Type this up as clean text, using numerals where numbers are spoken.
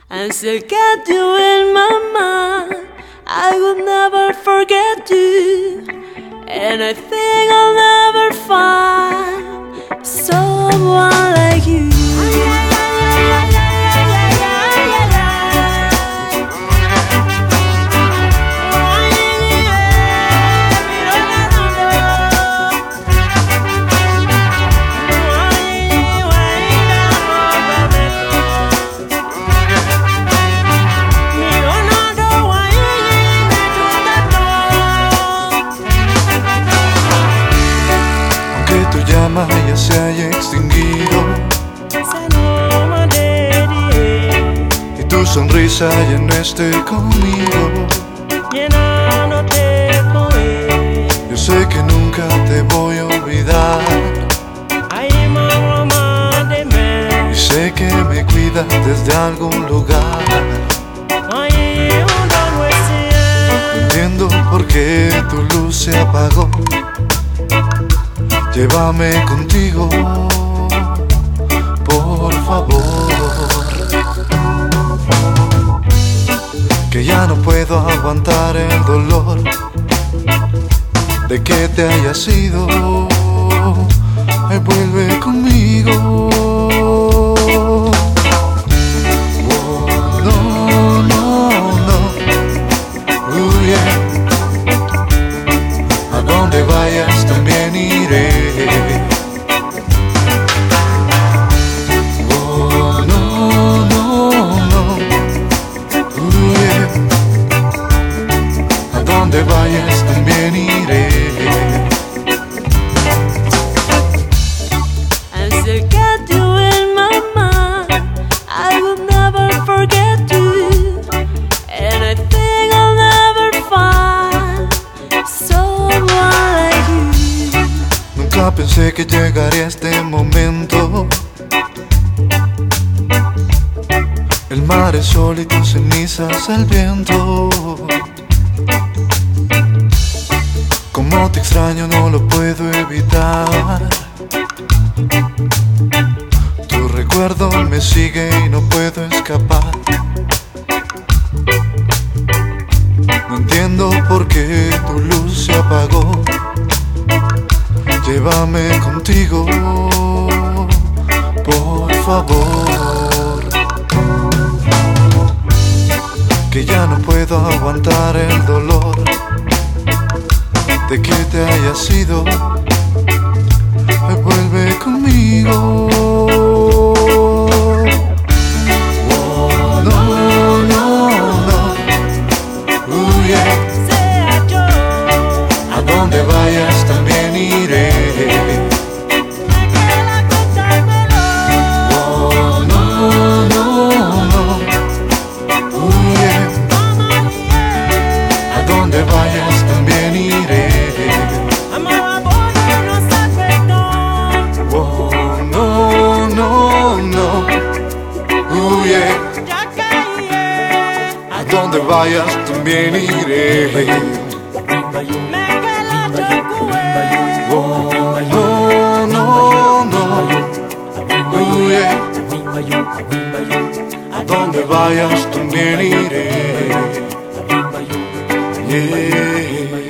I still got you in my mind. I will never forget you, and I think I'll never find someone like you. Tu llama ya se haya extinguido y tu sonrisa ya no esté conmigo. Yo sé que nunca te voy a olvidar y sé que me cuidas desde algún lugar. No entiendo por qué tu luz se apagó. Llévame contigo, por favor, que ya no puedo aguantar el dolor de que te hayas ido. Ay, vuelve conmigo. Oh, no, no, no. Yeah. A donde vayas también iré. Oh, no, no, no. Yeah. A donde vayas también iré. I still got you in my mind. I will never forget you, and I think I'll never find someone like you. Nunca pensé que llegaría este momento. El mar es sol y tus cenizas al viento. Como te extraño no lo puedo evitar. Tu recuerdo me sigue y no puedo escapar. No entiendo por qué tu luz se apagó. Llévame contigo, por favor, que ya no puedo aguantar el dolor de que te hayas ido. Vuelve conmigo. Oh, no, no, no. Yeah. A donde vayas también iré. Oh, no, no, no. Yeah. A donde vayas también iré. Oh, no, no, no. Yeah. A donde vayas también iré. Oh, no, no, no. Yeah. A donde vayas también iré. Yeah.